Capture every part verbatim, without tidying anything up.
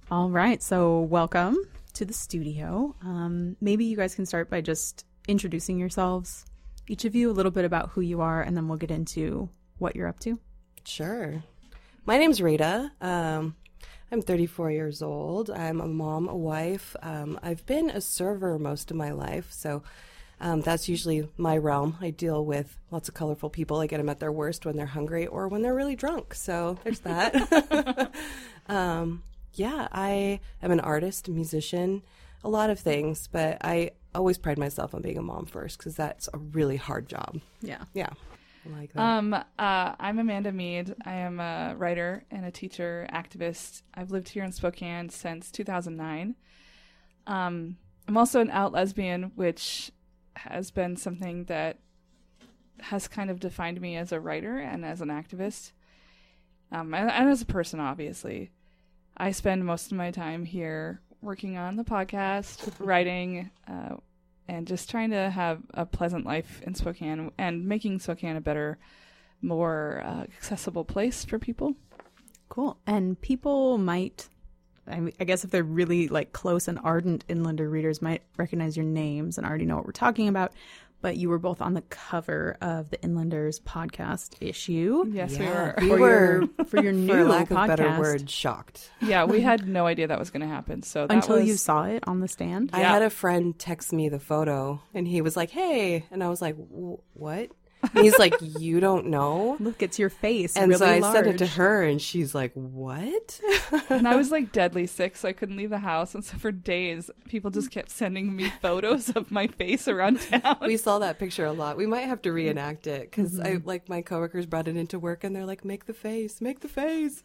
All right, so welcome to the studio. Um, maybe you guys can start by just introducing yourselves, each of you, a little bit about who you are, and then we'll get into what you're up to. Sure. My name's Rita. Um, I'm thirty-four years old. I'm a mom, a wife. Um, I've been a server most of my life, so um, that's usually my realm. I deal with lots of colorful people. I get them at their worst when they're hungry or when they're really drunk, so there's that. um, yeah, I am an artist, a musician, a lot of things, but I always pride myself on being a mom first because that's a really hard job. Yeah. Yeah. I like that. Um, uh, I'm Amanda Mead. I am a writer and a teacher, activist. I've lived here in Spokane since two thousand nine. Um, I'm also an out lesbian, which has been something that has kind of defined me as a writer and as an activist. Um, and, and as a person, obviously. I spend most of my time here working on the podcast, writing, uh, and just trying to have a pleasant life in Spokane and making Spokane a better, more uh, accessible place for people. Cool. And people might, I, mean, I guess if they're really like close and ardent Inlander readers, might recognize your names and already know what we're talking about. But you were both on the cover of the Inlanders podcast issue. Yes, Yeah, we we were. For were, your, for your new for lack podcast. of better word, shocked. Yeah, we had no idea that was going to happen. So that Until was, you saw it on the stand? I Yeah. had a friend text me the photo, and he was like, "Hey," and I was like, "What?" And he's like, "You don't know?" Look, it's your face. And really so I large. sent it to her, and she's like, "What?" and I was like deadly sick, so I couldn't leave the house. And so for days, people just kept sending me photos of my face around town. We saw that picture a lot. We might have to reenact it because I like my coworkers brought it into work, and they're like, "Make the face, make the face."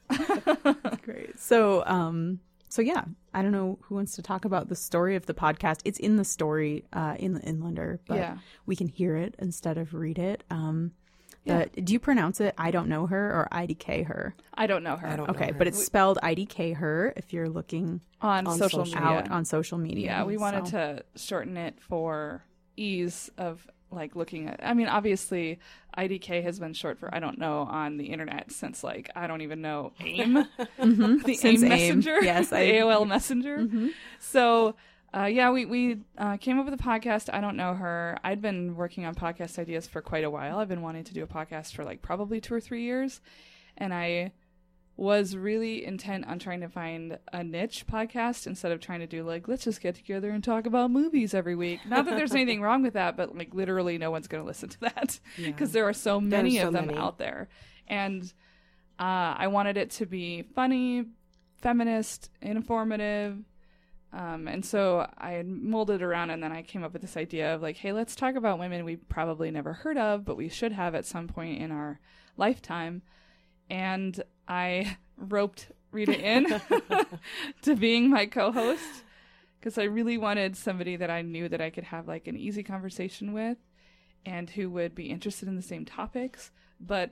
Great. So, um, so yeah, I don't know who wants to talk about the story of the podcast. It's in the story, uh, in the Inlander, but Yeah. we can hear it instead of read it. Um, Yeah. the, do you pronounce it I don't know her or I D K her? I don't know her. I don't know Okay, her. but it's spelled I D K her if you're looking on, On social, social. media. out on social media. Yeah, we wanted So- to shorten it for ease of like looking at. I mean, obviously, I D K has been short for I don't know on the internet since like I don't even know AIM, Mhm. the Since AIM AIM. messenger, Yes, the I- A O L messenger. Mhm. So. Uh, yeah, we, we uh, came up with a podcast. I don't know her. I'd been working on podcast ideas for quite a while. I've been wanting to do a podcast for like probably two or three years. And I was really intent on trying to find a niche podcast instead of trying to do like, let's just get together and talk about movies every week. Not that there's anything wrong with that, but like literally no one's going to listen to that because there are so many so of them many. out there. And uh, I wanted it to be funny, feminist, informative. Um, and so I had molded around, and then I came up with this idea of like, hey, let's talk about women we probably never heard of, but we should have at some point in our lifetime. And I roped Rita in to being my co-host because I really wanted somebody that I knew that I could have like an easy conversation with and who would be interested in the same topics, but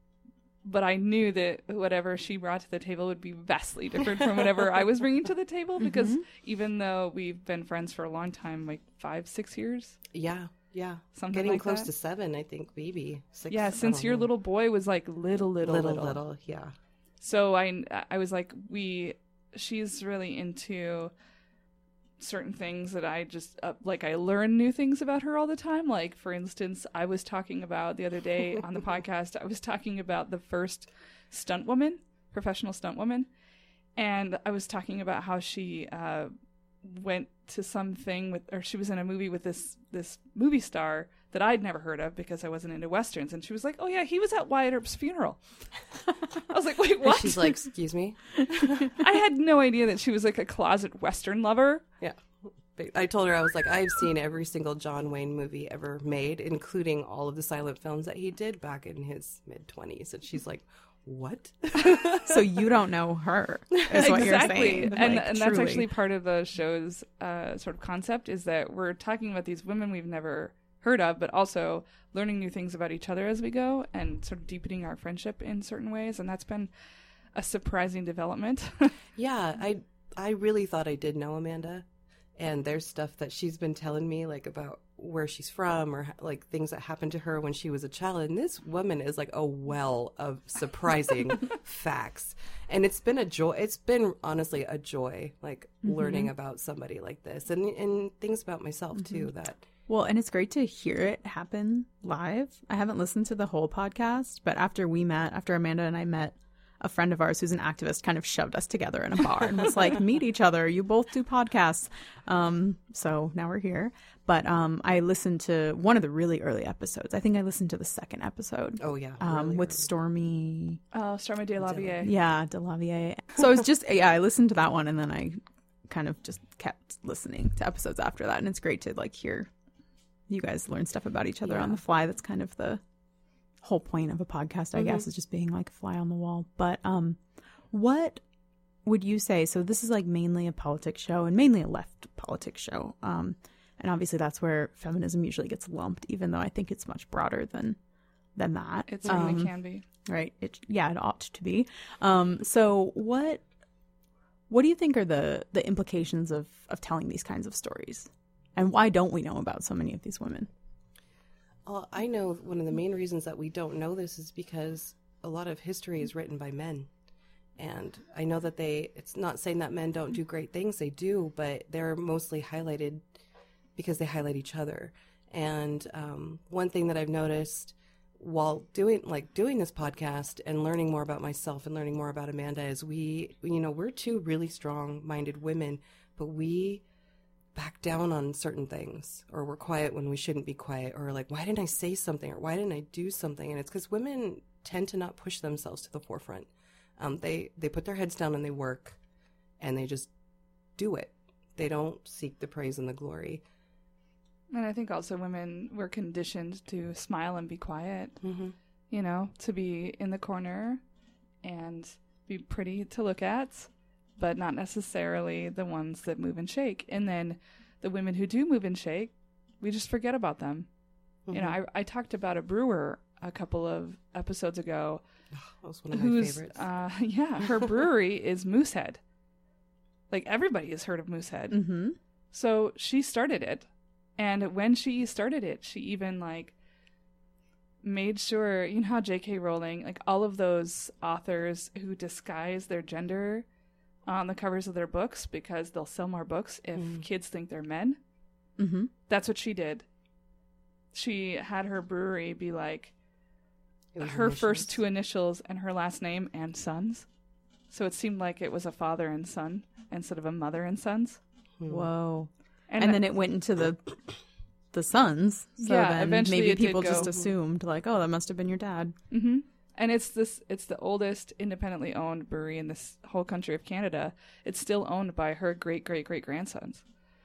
But I knew that whatever she brought to the table would be vastly different from whatever I was bringing to the table because Mhm. even though we've been friends for a long time, like five, six years, Yeah, yeah. something Getting like close that. to seven, I think, maybe. Six, Yeah, I since don't your know. little boy was like little, little, little, little. little, yeah. So I, I was like, we, she's really into certain things that I just, uh, like I learn new things about her all the time. Like, for instance, I was talking about the other day on the podcast, I was talking about the first stunt woman, professional stunt woman. And I was talking about how she uh, went to something with, or she was in a movie with this, this movie star that I'd never heard of because I wasn't into Westerns. And she was like, oh yeah, he was at Wyatt Earp's funeral. I was like, wait, And what? she's like, "Excuse me." I had no idea that she was like a closet Western lover. Yeah. But I told her, I was like, I've seen every single John Wayne movie ever made, including all of the silent films that he did back in his mid-twenties. And she's like, what? So you don't know her, is what you're saying. And, Like, and that's truly. actually part of the show's uh, sort of concept is that we're talking about these women we've never heard of, but also learning new things about each other as we go and sort of deepening our friendship in certain ways. And that's been a surprising development. Yeah, I I really thought I did know Amanda. And there's stuff that she's been telling me, like, about where she's from or, like, things that happened to her when she was a child. And this woman is, like, a well of surprising facts. And it's been a joy. It's been, honestly, a joy, like, mm-hmm. learning about somebody like this. And, and things about myself, mm-hmm. too, that... Well, and it's great to hear it happen live. I haven't listened to the whole podcast, but after we met, after Amanda and I met, a friend of ours who's an activist kind of shoved us together in a bar and was like, meet each other. You both do podcasts. Um, so now we're here. But um, I listened to one of the really early episodes. I think I listened to the second episode. Oh, yeah. Um, really with early. Stormy. Oh, Stormy DeLavier. Yeah, DeLavier. So it's just, yeah, I listened to that one and then I kind of just kept listening to episodes after that. And it's great to like hear you guys learn stuff about each other yeah. on the fly. That's kind of the whole point of a podcast, I mm-hmm. guess, is just being like a fly on the wall. But um what would you say, so this is like mainly a politics show and mainly a left politics show, um and obviously that's where feminism usually gets lumped, even though I think it's much broader than than that. It certainly um, can be, right? It yeah it ought to be. Um so what what do you think are the the implications of of telling these kinds of stories, and why don't we know about so many of these women? Well, I know one of the main reasons that we don't know this is because a lot of history is written by men. And I know that they, it's not saying that men don't do great things, they do, but they're mostly highlighted because they highlight each other. And um, one thing that I've noticed while doing, like doing this podcast and learning more about myself and learning more about Amanda is we, you know, we're two really strong-minded women, but we back down on certain things, or we're quiet when we shouldn't be quiet, or like, why didn't I say something, or why didn't I do something? And it's because women tend to not push themselves to the forefront. Um, they they put their heads down and they work, and they just do it. They don't seek the praise and the glory. And I think also women were conditioned to smile and be quiet, mm-hmm. you know, to be in the corner and be pretty to look at, but not necessarily the ones that move and shake. And then the women who do move and shake, we just forget about them. Mm-hmm. You know, I, I talked about a brewer a couple of episodes ago. Oh, that was one of my who's, favorites. Uh, yeah, her brewery is Moosehead. Like, everybody has heard of Moosehead. Mm-hmm. So she started it. And when she started it, she even, like, made sure, you know how J K Rowling, like, all of those authors who disguise their gender on the covers of their books because they'll sell more books if mm. kids think they're men. Mm-hmm. That's what she did. She had her brewery be like her initials. first two initials and her last name and sons. So it seemed like it was a father and son instead of a mother and sons. Hmm. Whoa. And, and then it went into the the sons. So yeah, then eventually maybe it people did go. just assumed like, oh, that must have been your dad. Mm-hmm. And it's this it's the oldest independently owned brewery in this whole country of Canada. It's still owned by her great great great grandsons.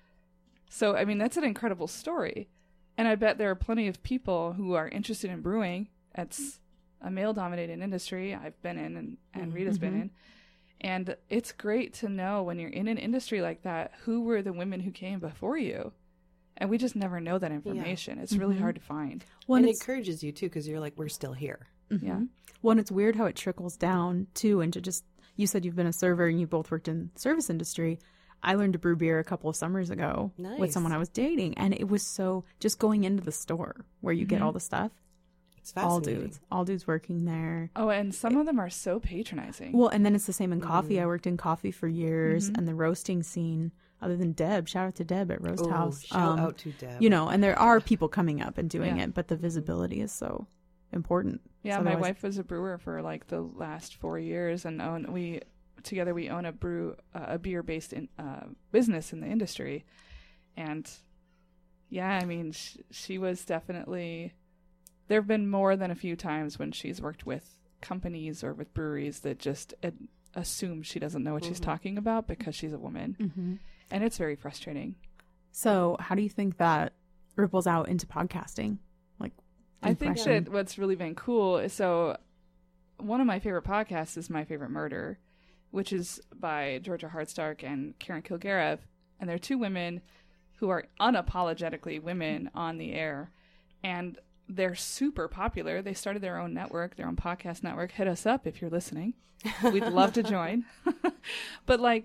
So I mean, that's an incredible story. And I bet there are plenty of people who are interested in brewing. It's a male dominated industry I've been in and, and mm-hmm. Rita's been in. And it's great to know when you're in an industry like that, who were the women who came before you. And we just never know that information. Yeah. It's really mm-hmm. hard to find. Well, and it encourages you, too, because you're like, we're still here. Mm-hmm. Yeah. Well, and it's weird how it trickles down, too, into just, you said you've been a server and you both worked in service industry. I learned to brew beer a couple of summers ago nice. with someone I was dating. And it was so, just going into the store where you mm-hmm. get all the stuff. It's fascinating. All dudes. All dudes working there. Oh, and some of them are so patronizing. Well, and then it's the same in coffee. Mm. I worked in coffee for years, mm-hmm. and the roasting scene, other than Deb, shout out to Deb at Roast Ooh, House. Shout um, out to Deb. You know, and there are people coming up and doing yeah. it, but the visibility is so important. Yeah, so my otherwise... wife was a brewer for like the last four years, and own we together we own a brew uh, a beer based in uh, business in the industry, and yeah, I mean sh- she was definitely. There have been more than a few times when she's worked with companies or with breweries that just ad- assume she doesn't know what mm-hmm. she's talking about because she's a woman. Mm-hmm. And it's very frustrating. So how do you think that ripples out into podcasting? Like, I think that what's really been cool is, so one of my favorite podcasts is My Favorite Murder, which is by Georgia Hardstark and Karen Kilgariff. And they're two women who are unapologetically women on the air. And they're super popular. They started their own network, their own podcast network. Hit us up if you're listening. We'd love to join. But like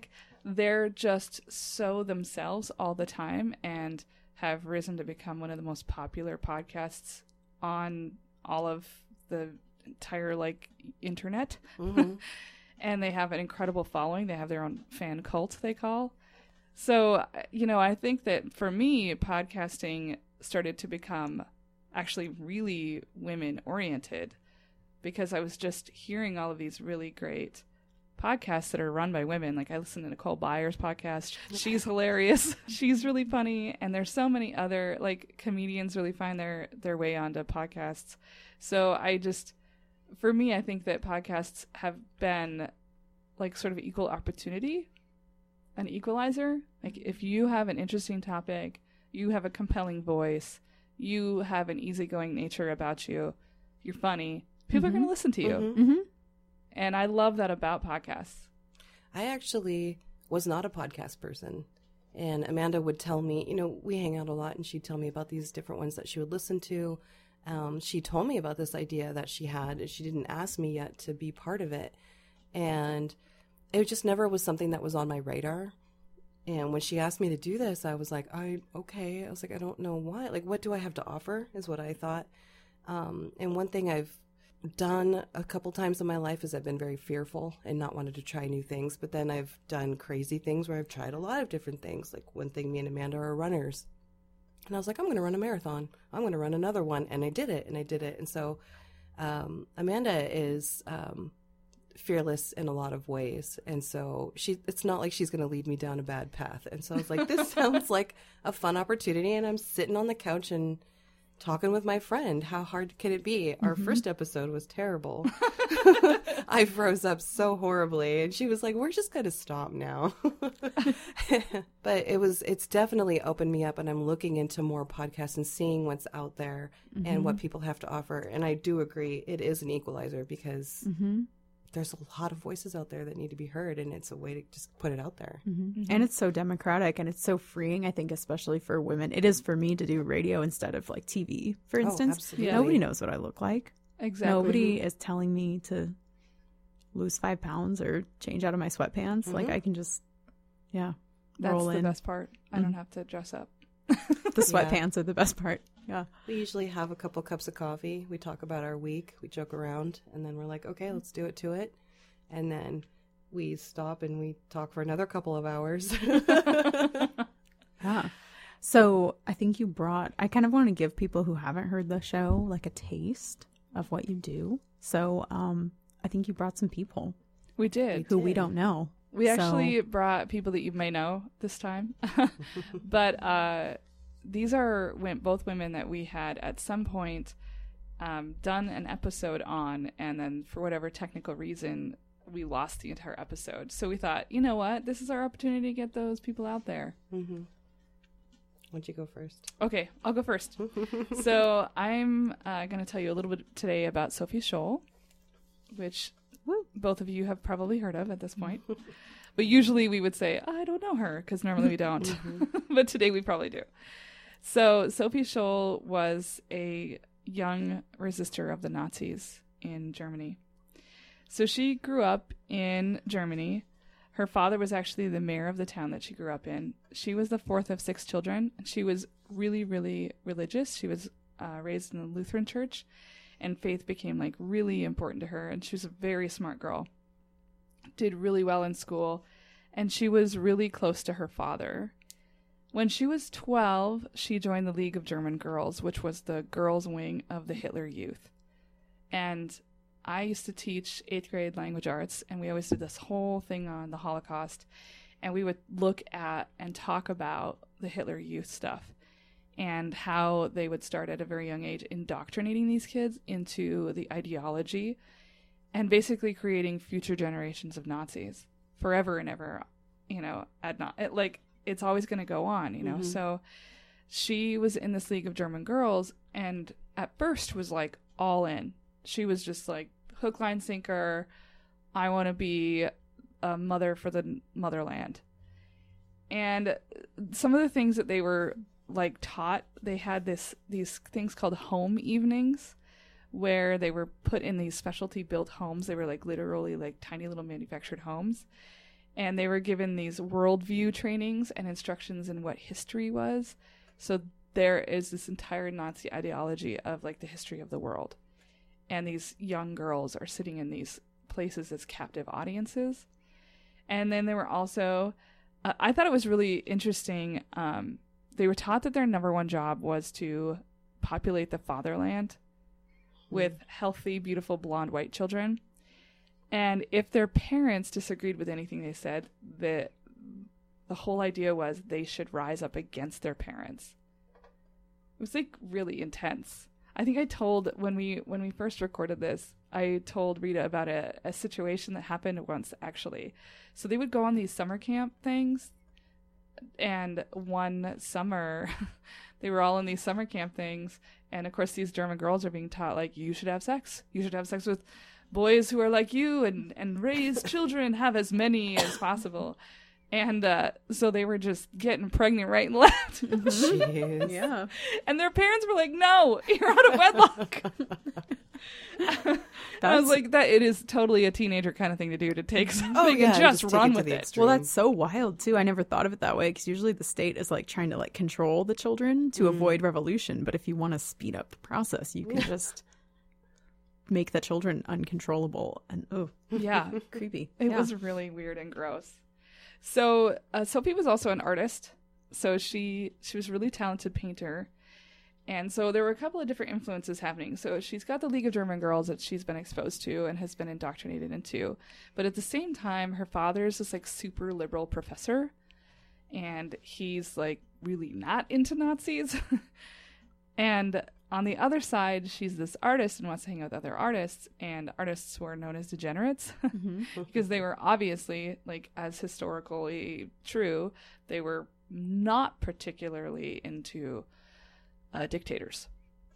they're just so themselves all the time and have risen to become one of the most popular podcasts on all of the entire like internet. Mm-hmm. And they have an incredible following. They have their own fan cult, they call. So, you know, I think that for me, podcasting started to become actually really women oriented because I was just hearing all of these really great podcasts that are run by women. Like I listen to Nicole Byer's podcast. She's hilarious. She's really funny. And there's so many other like comedians really find their, their way onto podcasts. So I just, for me, I think that podcasts have been like sort of equal opportunity, an equalizer. Like if you have an interesting topic, you have a compelling voice, you have an easygoing nature about you, you're funny, people Mm-hmm. are going to listen to you. Mm-hmm. Mm-hmm. And I love that about podcasts. I actually was not a podcast person. And Amanda would tell me, you know, we hang out a lot, and she'd tell me about these different ones that she would listen to. Um, she told me about this idea that she had. She didn't ask me yet to be part of it. And it just never was something that was on my radar. And when she asked me to do this, I was like, I, okay. I was like, I don't know why. Like, what do I have to offer is what I thought. Um, and one thing I've done a couple times in my life is I've been very fearful and not wanted to try new things. But then I've done crazy things where I've tried a lot of different things. Like one thing, me and Amanda are runners. And I was like, I'm going to run a marathon. I'm going to run another one. And I did it, and I did it. And so um, Amanda is um, fearless in a lot of ways. And so she, it's not like she's going to lead me down a bad path. And so I was like, this sounds like a fun opportunity. And I'm sitting on the couch and talking with my friend. How hard can it be? Our Mm-hmm. first episode was terrible. I froze up so horribly, and she was like, we're just going to stop now. But it was, it's definitely opened me up, and I'm looking into more podcasts and seeing what's out there Mm-hmm. and what people have to offer. And I do agree it is an equalizer because Mm-hmm. there's a lot of voices out there that need to be heard, and it's a way to just put it out there. Mm-hmm. And it's so democratic, and it's so freeing, I think, especially for women. It is for me to do radio instead of like T V, for instance. Oh, absolutely. Nobody knows what I look like. Exactly. Nobody is telling me to lose five pounds or change out of my sweatpants. Mm-hmm. Like I can just, yeah, That's roll the in. best part. I don't have to dress up. The sweatpants are the best part. Yeah. We usually have a couple cups of coffee. We talk about our week. We joke around, and then we're like, okay, let's do it to it. And then we stop and we talk for another couple of hours. Yeah. So I think you brought, I kind of want to give people who haven't heard the show like a taste of what you do. So um, I think you brought some people We did. who we did. don't know. We So- actually brought people that you may know this time. But uh, these are wom- both women that we had at some point um, done an episode on, and then for whatever technical reason, we lost the entire episode. So we thought, you know what? This is our opportunity to get those people out there. Mm-hmm. Why don't you go first? Okay, I'll go first. So I'm uh, going to tell you a little bit today about Sophie Scholl, which Woo. both of you have probably heard of at this point. But usually we would say, I don't know her, because normally we don't. But today we probably do. So Sophie Scholl was a young resistor of the Nazis in Germany. So she grew up in Germany. Her father was actually the mayor of the town that she grew up in. She was the fourth of six children, and she was really, really religious. She was uh, raised in the Lutheran church, and faith became like really important to her. And she was a very smart girl, did really well in school, and she was really close to her father. When she was twelve, she joined the League of German Girls, which was the girls' wing of the Hitler Youth. And I used to teach eighth grade language arts, and we always did this whole thing on the Holocaust, and we would look at and talk about the Hitler Youth stuff and how they would start at a very young age indoctrinating these kids into the ideology and basically creating future generations of Nazis forever and ever, you know, ad not, it, like it's always going to go on, you know. Mhm. So she was in this League of German Girls, and at first was like all in. She was just like hook, line, sinker. I want to be a mother for the motherland. And some of the things that they were like taught, they had this these things called home evenings, where they were put in these specialty built homes. They were like literally like tiny little manufactured homes. and they were given these worldview trainings and instructions in what history was. So there is this entire Nazi ideology of like the history of the world. And these young girls are sitting in these places as captive audiences. And then they were also, uh, I thought it was really interesting. Um, they were taught that their number one job was to populate the fatherland with healthy, beautiful, blonde, white children. And if their parents disagreed with anything they said, the, the whole idea was they should rise up against their parents. It was like really intense. I think I told when we when we first recorded this, I told Rita about a, a situation that happened once actually. So they would go on these summer camp things, and one summer they were all in these summer camp things, and of course these German girls are being taught like, you should have sex. You should have sex with boys who are like you, and, and raise children, have as many as possible. And uh, so they were just getting pregnant right and left. Jeez. Yeah. And their parents were like, no, you're out of wedlock. I was like, that it is totally a teenager kind of thing to do, to take something Oh, yeah, and just, just take run it to with the it. extreme. Well, that's so wild too. I never thought of it that way, because usually the state is like trying to like control the children to Mm. avoid revolution. But if you want to speed up the process, you can just make the children uncontrollable. And oh, Yeah, creepy. it Yeah. was really weird and gross. So uh, Sophie was also an artist. So she she was a really talented painter. And so there were a couple of different influences happening. So she's got the League of German Girls that she's been exposed to and has been indoctrinated into. But at the same time, her father is this like super liberal professor. And he's like really not into Nazis. And on the other side, she's this artist and wants to hang out with other artists. And artists were known as degenerates Mhm. because they were obviously, like, as historically true, they were not particularly into uh, dictators,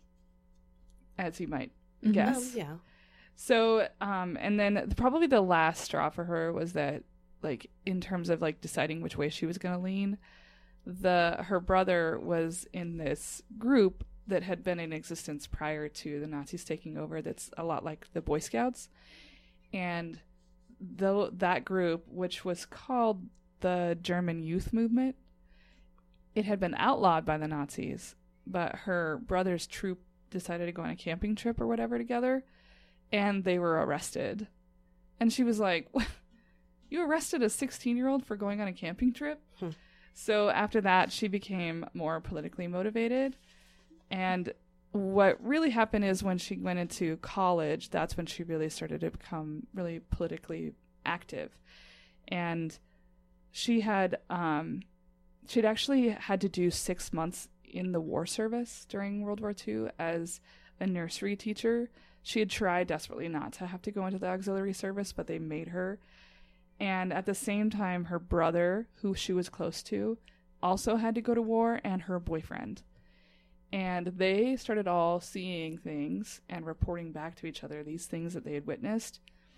as you might Mhm. guess. Um, yeah. So, um, and then probably the last straw for her was that, like, in terms of like deciding which way she was going to lean, the her brother was in this group that had been in existence prior to the Nazis taking over. That's a lot like the Boy Scouts, and though that group, which was called the German Youth Movement, it had been outlawed by the Nazis, but her brother's troop decided to go on a camping trip or whatever together, and they were arrested. And she was like, you arrested a sixteen-year-old for going on a camping trip? Hmm. So after that, she became more politically motivated. And what really happened is when she went into college, that's when she really started to become really politically active. And she had um, she'd actually had to do six months in the war service during World War Two as a nursery teacher. She had tried desperately not to have to go into the auxiliary service, but they made her. And at the same time, her brother, who she was close to, also had to go to war, and her boyfriend. And they started all seeing things and reporting back to each other these things that they had witnessed.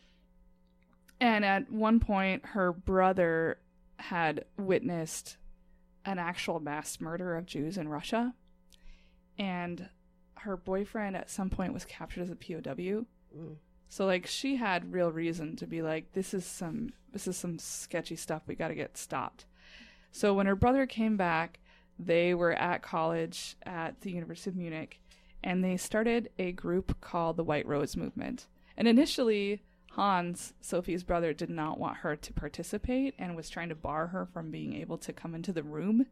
And at one point, her brother had witnessed an actual mass murder of Jews in Russia. And her boyfriend at some point was captured as a P O W. Mm. So, like, she had real reason to be like, this is some this is some sketchy stuff. We got to get stopped. So when her brother came back, they were at college at the University of Munich, and they started a group called the White Rose Movement. And initially, Hans, Sophie's brother, did not want her to participate and was trying to bar her from being able to come into the room.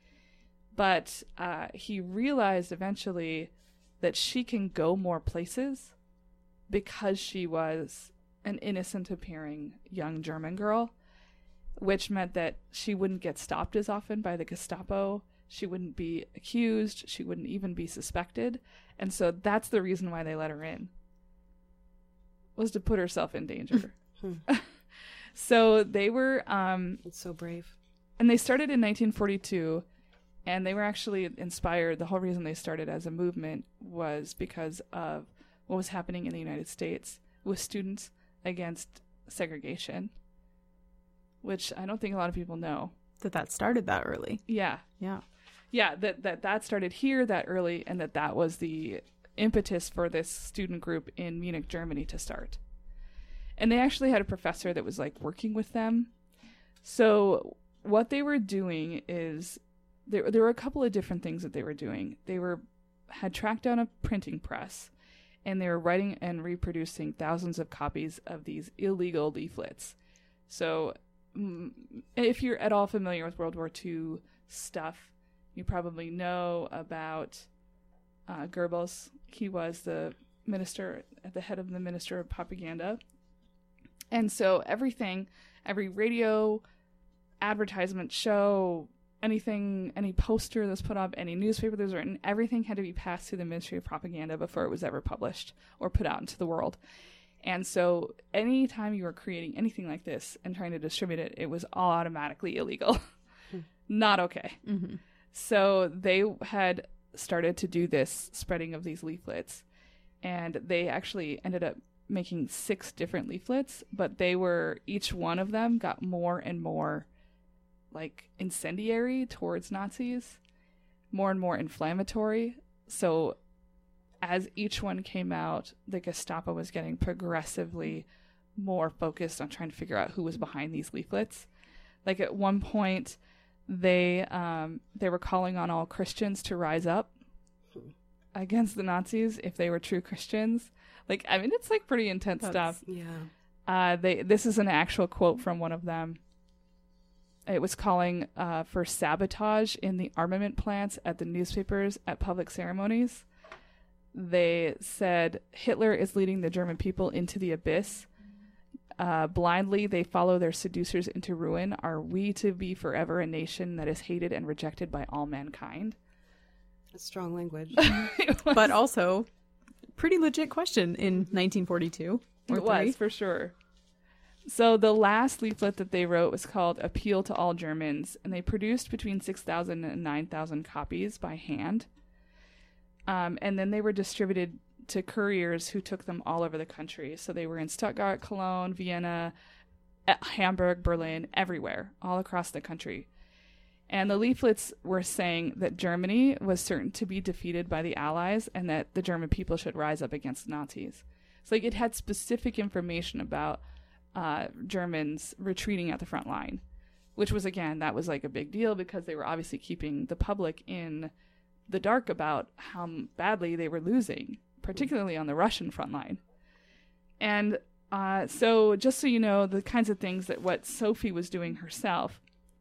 But uh, he realized eventually that she can go more places because she was an innocent appearing young German girl, which meant that she wouldn't get stopped as often by the Gestapo. She wouldn't be accused. She wouldn't even be suspected. And so that's the reason why they let her in, was to put herself in danger. So they were, um, It's so brave. and they started in nineteen forty-two, and they were actually inspired. The whole reason they started as a movement was because of what was happening in the United States with students against segregation, which I don't think a lot of people know. That that started that early. Yeah. Yeah. Yeah, that, that that started here that early, and that that was the impetus for this student group in Munich, Germany to start. And they actually had a professor that was like working with them. So what they were doing is there there were a couple of different things that they were doing. They were had tracked down a printing press, and they were writing and reproducing thousands of copies of these illegal leaflets. So mm, if you're at all familiar with World War Two stuff, you probably know about uh, Goebbels. He was the minister at the head of the Minister of Propaganda. And so everything, every radio advertisement show, anything, any poster that was put up, any newspaper that was written, everything had to be passed through the Ministry of Propaganda before it was ever published or put out into the world. And so anytime you were creating anything like this and trying to distribute it, it was all automatically illegal. Not okay. Mm-hmm. So they had started to do this spreading of these leaflets, and they actually ended up making six different leaflets, but they were, each one of them got more and more like incendiary towards Nazis, more and more inflammatory. So as each one came out, the Gestapo was getting progressively more focused on trying to figure out who was behind these leaflets. Like at one point, they um, they were calling on all Christians to rise up against the Nazis if they were true Christians. Like, I mean, it's like pretty intense That's, stuff. Yeah. Uh, they this is an actual quote from one of them. It was calling uh, for sabotage in the armament plants at the newspapers at public ceremonies. They said, Hitler is leading the German people into the abyss. Uh, blindly, they follow their seducers into ruin. Are we to be forever a nation that is hated and rejected by all mankind? That's strong language. But also, pretty legit question in nineteen forty-two. Or It was, for sure. So the last leaflet that they wrote was called Appeal to All Germans, and they produced between six thousand and nine thousand copies by hand. Um, and then they were distributed to couriers who took them all over the country. So they were in Stuttgart, Cologne, Vienna, Hamburg, Berlin, everywhere, all across the country. And the leaflets were saying that Germany was certain to be defeated by the Allies and that the German people should rise up against Nazis. So like it had specific information about uh, Germans retreating at the front line, which was, again, that was like a big deal because they were obviously keeping the public in the dark about how badly they were losing, particularly on the Russian front line. And uh, so just so you know, the kinds of things that what Sophie was doing herself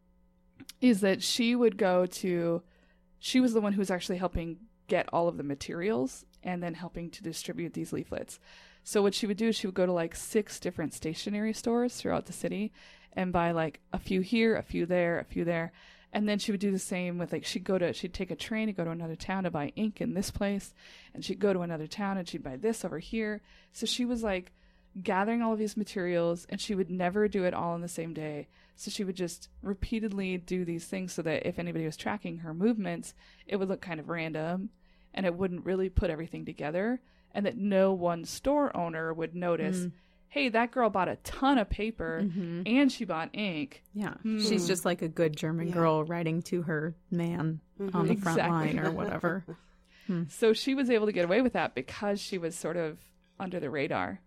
is that she would go to, she was the one who was actually helping get all of the materials and then helping to distribute these leaflets. So what she would do is she would go to like six different stationery stores throughout the city and buy like a few here, a few there, a few there. And then she would do the same with, like, she'd go to, she'd take a train to go to another town to buy ink in this place. And she'd go to another town and she'd buy this over here. So she was like gathering all of these materials, and she would never do it all in the same day. So she would just repeatedly do these things so that if anybody was tracking her movements, it would look kind of random and it wouldn't really put everything together, and that no one store owner would notice, mm. hey, that girl bought a ton of paper mm-hmm. and she bought ink. Yeah. Mm. She's just like a good German yeah. girl writing to her man mm-hmm. on the front exactly. line or whatever. hmm. So she was able to get away with that because she was sort of under the radar.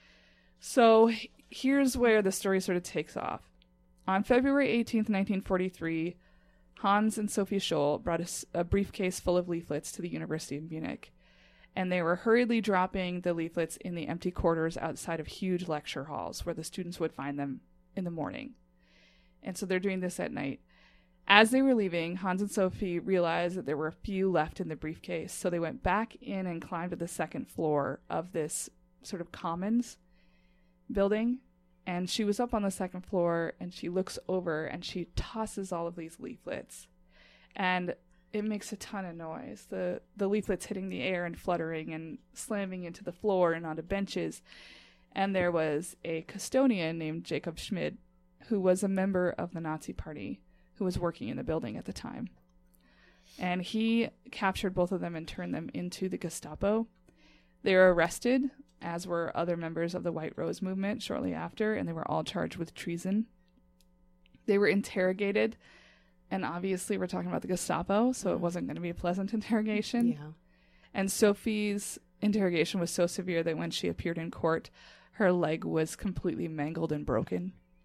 So here's where the story sort of takes off. On February eighteenth, nineteen forty-three, Hans and Sophie Scholl brought a, a briefcase full of leaflets to the University of Munich, and they were hurriedly dropping the leaflets in the empty quarters outside of huge lecture halls where the students would find them in the morning. And so they're doing this at night. As they were leaving, Hans and Sophie realized that there were a few left in the briefcase, so they went back in and climbed to the second floor of this sort of commons building. And she was up on the second floor, and she looks over and she tosses all of these leaflets. And it makes a ton of noise. The the leaflets hitting the air and fluttering and slamming into the floor and onto benches. And there was a custodian named Jacob Schmid, who was a member of the Nazi Party, who was working in the building at the time. And he captured both of them and turned them into the Gestapo. They were arrested, as were other members of the White Rose movement shortly after, and they were all charged with treason. They were interrogated, and obviously we're talking about the Gestapo, so it wasn't going to be a pleasant interrogation. Yeah. And Sophie's interrogation was so severe that when she appeared in court, her leg was completely mangled and broken.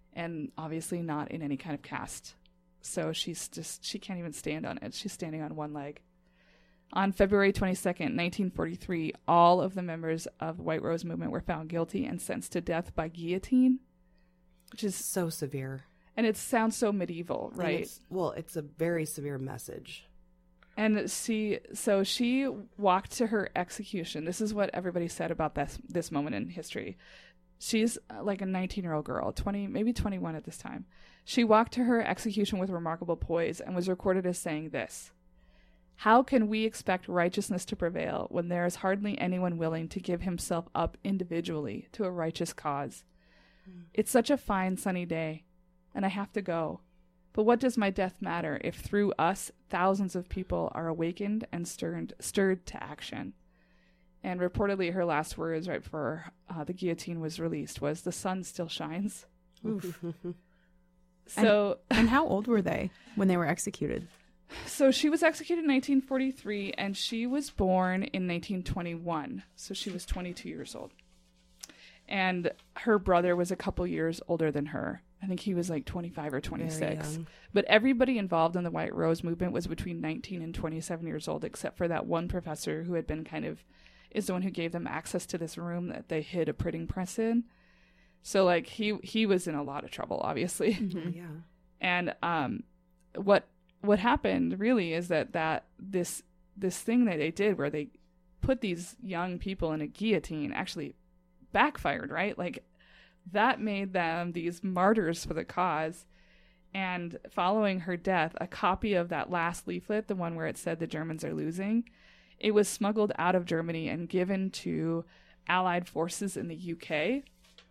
and obviously not in any kind of cast. So she's just, she can't even stand on it. She's standing on one leg. On February twenty-second, nineteen forty-three, all of the members of the White Rose Movement were found guilty and sentenced to death by guillotine, which is so severe. And it sounds so medieval, right? It's, well, it's a very severe message. And see, so she walked to her execution. This is what everybody said about this this moment in history. She's like a nineteen-year-old girl, twenty, maybe twenty-one at this time. She walked to her execution with remarkable poise and was recorded as saying this: "How can we expect righteousness to prevail when there is hardly anyone willing to give himself up individually to a righteous cause? Mm. It's such a fine sunny day, and I have to go. But what does my death matter if through us thousands of people are awakened and stirred, stirred to action?" And reportedly her last words right before uh, the guillotine was released was, "The sun still shines." Oof. So, and, and how old were they when they were executed? So she was executed in nineteen forty-three, and she was born in nineteen twenty-one. So she was twenty-two years old. And her brother was a couple years older than her. I think he was like twenty-five or twenty-six. But everybody involved in the White Rose Movement was between nineteen and twenty-seven years old, except for that one professor who had been kind of, is the one who gave them access to this room that they hid a printing press in. So like he, he was in a lot of trouble, obviously. Mm-hmm. Yeah. And um, what, what happened really is that, that this, this thing that they did where they put these young people in a guillotine actually backfired, right? Like that made them these martyrs for the cause. And following her death, a copy of that last leaflet, the one where it said the Germans are losing, it was smuggled out of Germany and given to Allied forces in the U K.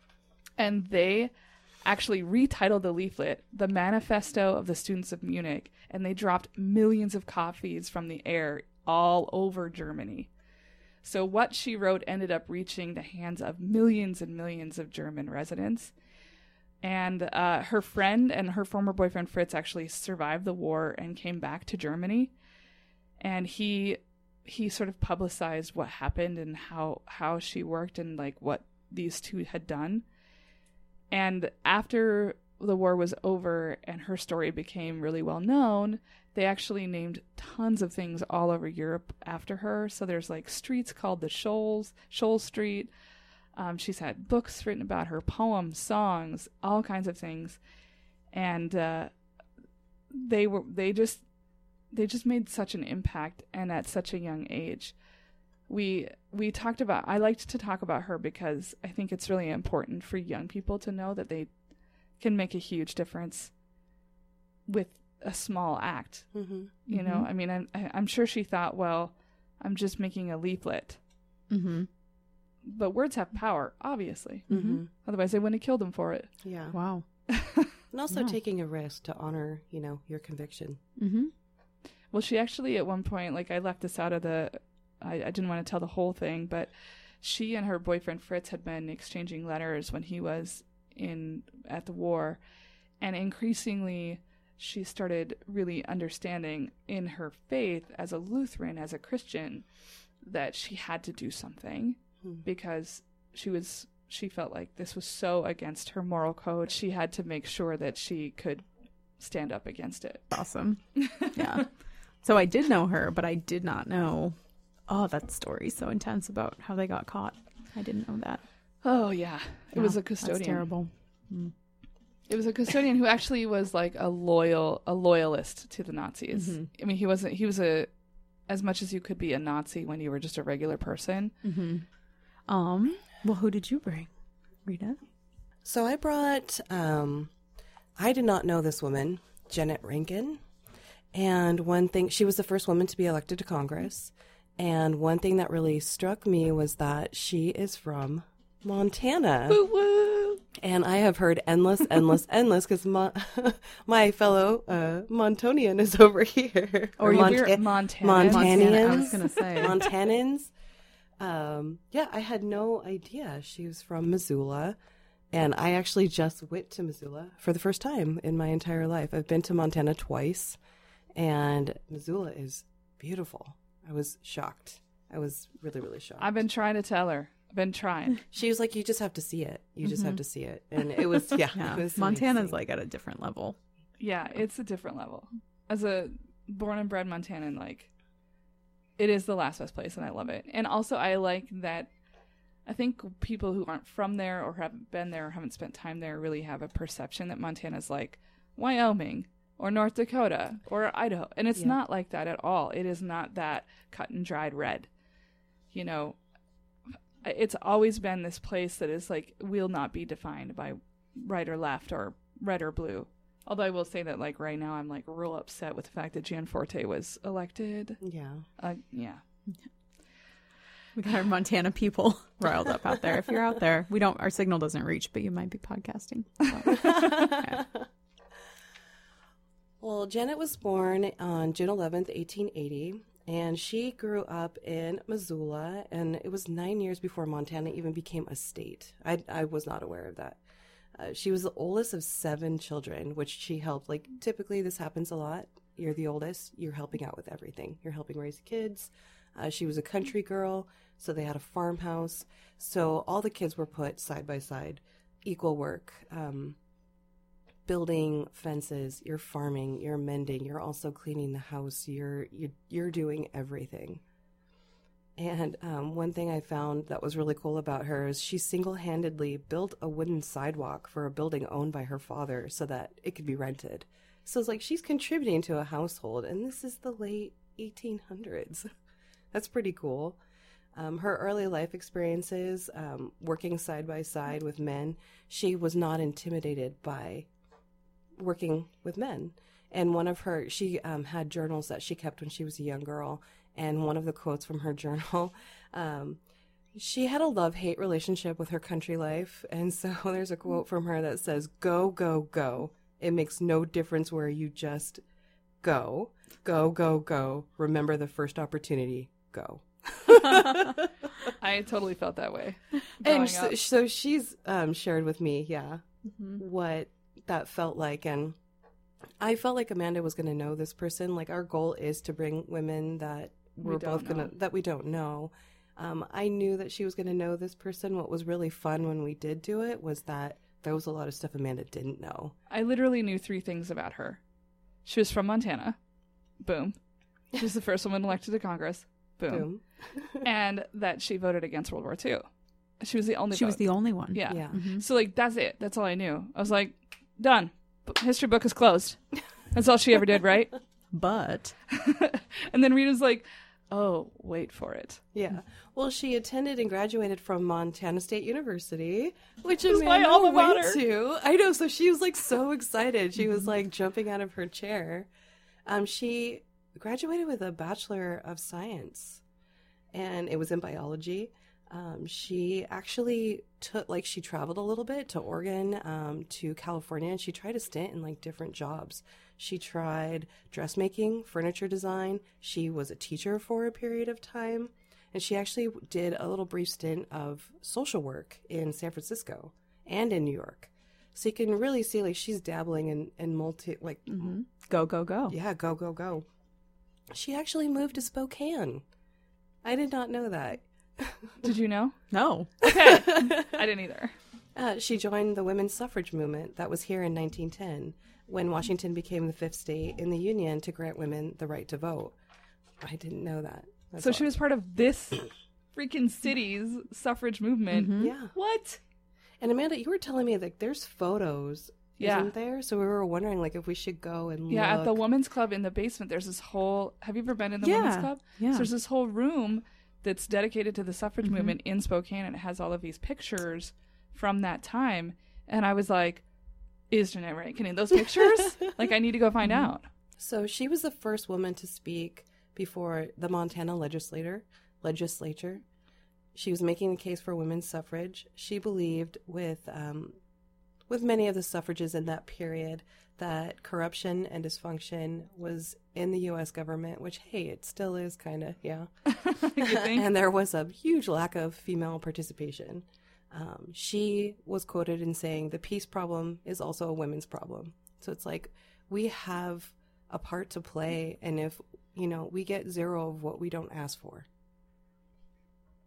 And they actually retitled the leaflet The Manifesto of the Students of Munich, and they dropped millions of copies from the air all over Germany. So what she wrote ended up reaching the hands of millions and millions of German residents. And uh, her friend and her former boyfriend Fritz actually survived the war and came back to Germany. And he he sort of publicized what happened and how, how she worked and like what these two had done. And after the war was over and her story became really well known, they actually named tons of things all over Europe after her. So there's like streets called the Shoals, Shoal Street. Um, she's had books written about her, poems, songs, all kinds of things. And uh, they were they just they just made such an impact, and at such a young age. We we talked about, I liked to talk about her because I think it's really important for young people to know that they can make a huge difference with a small act. Mm-hmm. You mm-hmm. know, I mean, I'm, I'm sure she thought, well, I'm just making a leaflet. Mm-hmm. But words have power, obviously. Mm-hmm. Otherwise, they wouldn't have killed him for it. Yeah. Wow. And also yeah. taking a risk to honor, you know, your conviction. Mm-hmm. Well, she actually, at one point, like I left this out of the, I, I didn't want to tell the whole thing, but she and her boyfriend Fritz had been exchanging letters when he was in at the war, and increasingly she started really understanding in her faith as a Lutheran, as a Christian, that she had to do something hmm. because she was she felt like this was so against her moral code. She had to make sure that she could stand up against it. Awesome. Yeah. So I did know her, but I did not know. Oh, that story so intense about how they got caught. I didn't know that. Oh, yeah. It yeah, was a custodian. That's terrible. Mm. It was a custodian who actually was like a loyal, a loyalist to the Nazis. Mm-hmm. I mean, he wasn't, he was a, as much as you could be a Nazi when you were just a regular person. Mm-hmm. Um, well, who did you bring, Rita? So I brought, um, I did not know this woman, Janet Rankin. And one thing, she was the first woman to be elected to Congress. And one thing that really struck me was that she is from Montana. Woo woo! And I have heard endless, endless, endless, because my, my fellow uh, Montonian is over here. Or, or Monta- Montana. Montanians. Montana, I was going to say. Montanans. Um, yeah, I had no idea she was from Missoula. And I actually just went to Missoula for the first time in my entire life. I've been to Montana twice, and Missoula is beautiful. I was shocked. I was really, really shocked. I've been trying to tell her. I've been trying. She was like, you just have to see it. You just have to see it. And it was, yeah. Yeah. It was Montana's amazing. like at a different level. Yeah, it's a different level. As a born and bred Montanan, like, it is the last best place, and I love it. And also, I like that I think people who aren't from there or haven't been there or haven't spent time there really have a perception that Montana's like Wyoming or North Dakota or Idaho. And it's Yeah. not like that at all. It is not that cut and dried red. You know, it's always been this place that is like, will not be defined by right or left or red or blue. Although I will say that, like, right now I'm like real upset with the fact that Gianforte was elected. Yeah. Uh, yeah. We got our Montana people riled up out there. If you're out there, we don't, our signal doesn't reach, but you might be podcasting. So. Okay. Well, Janet was born on June eleventh, eighteen eighty, and she grew up in Missoula, and it was nine years before Montana even became a state. I, I was not aware of that. Uh, she was the oldest of seven children, which she helped. Like, typically this happens a lot. You're the oldest, you're helping out with everything. You're helping raise kids. Uh, she was a country girl, so they had a farmhouse. So all the kids were put side by side, equal work. Um, building fences, you're farming, you're mending, you're also cleaning the house, you're you're, you're doing everything. And um, one thing I found that was really cool about her is she single-handedly built a wooden sidewalk for a building owned by her father so that it could be rented. So it's like she's contributing to a household, and this is the late eighteen hundreds. That's pretty cool. Um, her early life experiences, um, working side by side with men, she was not intimidated by working with men. And one of her, she um, had journals that she kept when she was a young girl. And one of the quotes from her journal, um, she had a love-hate relationship with her country life. And so there's a quote from her that says, "Go, go, go. It makes no difference where you just go. Go, go, go. Remember the first opportunity. Go." I totally felt that way. And growing so, up. so she's um, shared with me, yeah, Mm-hmm. what that felt like. And I felt like Amanda was going to know this person. Like, our goal is to bring women that We we're don't both going know. to, that we don't know. Um, I knew that she was going to know this person. What was really fun when we did do it was that there was a lot of stuff Amanda didn't know. I literally knew three things about her. She was from Montana. Boom. She was the first woman elected to Congress. Boom. Boom. And that she voted against World War Two. She was the only She was vote. the only one. Yeah. Yeah. Mhm. So, like, that's it. That's all I knew. I was like, done. B- History book is closed. That's all she ever did, right? But And then Rita's like, oh, wait for it. Yeah. Well, she attended and graduated from Montana State University, which Is my Amanda alma went mater. to. I know. So she was like so excited. She was like jumping out of her chair. Um, she graduated with a Bachelor of Science, and it was in biology. Um, she actually took, like, she traveled a little bit to Oregon, um, to California, and she tried a stint in like different jobs. She tried dressmaking, furniture design. She was a teacher for a period of time. And she actually did a little brief stint of social work in San Francisco and in New York. So you can really see, like, she's dabbling in, in multi, like, mhm. go, go, go. yeah, go, go, go. She actually moved to Spokane. I did not know that. Did you know? No. Okay. I didn't either. Uh, she joined the women's suffrage movement that was here in nineteen ten, when Washington became the fifth state in the Union to grant women the right to vote. I didn't know that. That's So all. she was part of this freaking city's suffrage movement. Mhm. Yeah. What? And Amanda, you were telling me, like, there's photos, Yeah. isn't there? So we were wondering, like, if we should go and Yeah, look. at the women's club in the basement, there's this whole. Have you ever been in the women's Yeah. club? Yeah. So there's this whole room that's dedicated to the suffrage Mhm. movement in Spokane, and it has all of these pictures from that time. And I was like, "Is Jeanette Rankin in those pictures? Like, I need to go find Mhm. out." So she was the first woman to speak before the Montana legislator, legislature. She was making the case for women's suffrage. She believed, with um, with many of the suffrages in that period, that corruption and dysfunction was in the U S government, which, hey, it still is kind of, yeah. You think? And there was a huge lack of female participation. Um, she was quoted in saying, "The peace problem is also a women's problem." So it's like, we have a part to play, and if, you know, we get zero of what we don't ask for.